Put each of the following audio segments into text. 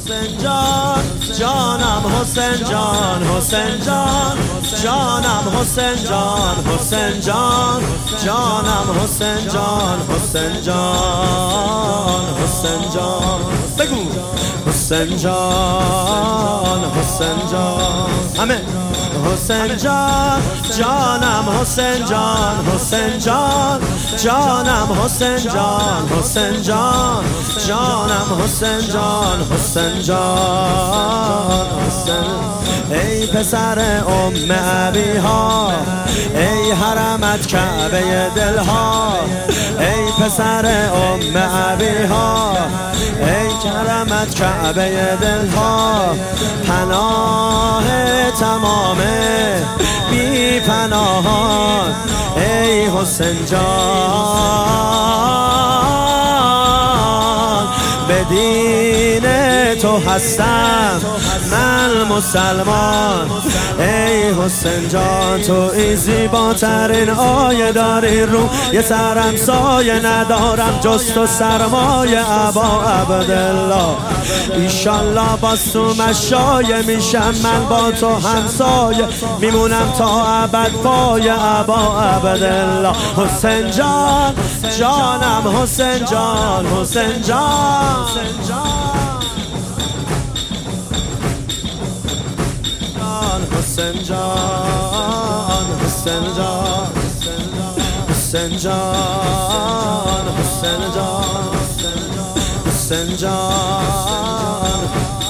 حسین جان جانم حسین جان حسین جان جانم حسین جان حسین جان جانم حسین جان حسین جان حسین جان بگو حسین جان حسین جان همه حسین جان جانم حسین جان حسین جان جانم حسین جان حسین جان جانم حسین جان حسین جان حسین ای پسر ام ابیها ای حرمت کعبه دلها ای پسر ام ابیها ای حرمت کعبه دلها پناه تمام بی پناهان ای حسین جان به دین تو هستم من مسلمان ای حسین جان تو ای زیباترین آیه داری رو یه سرم سایه ندارم جز تو سرمایه ابا عبدالله ایشالله باز تو مشایه میشم من با تو همسایه میمونم تا ابد پای ابا عبدالله حسین جان جانم حسین جان حسین جان حسین جان حسین جان حسین جان حسین جان حسین جان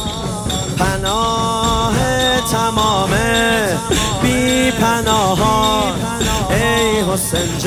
پناه تمام بی پناهان ای حسین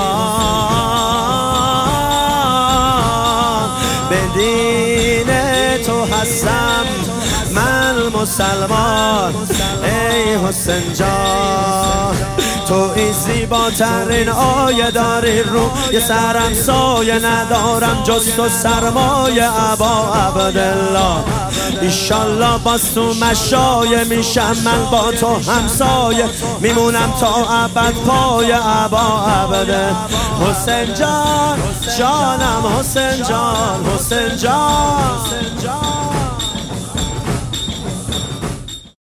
جان به دین تو هستم من مسلمان ای حسین جان تو این زیباترین آیه داری رو یه سرم سایه ندارم جز تو سرمایه ابا عبدالله ایشالله باز تو مشایه میشم من با تو همسایه میمونم تا ابد پای ابا عبدالله حسین جان جانم حسین جان حسین جان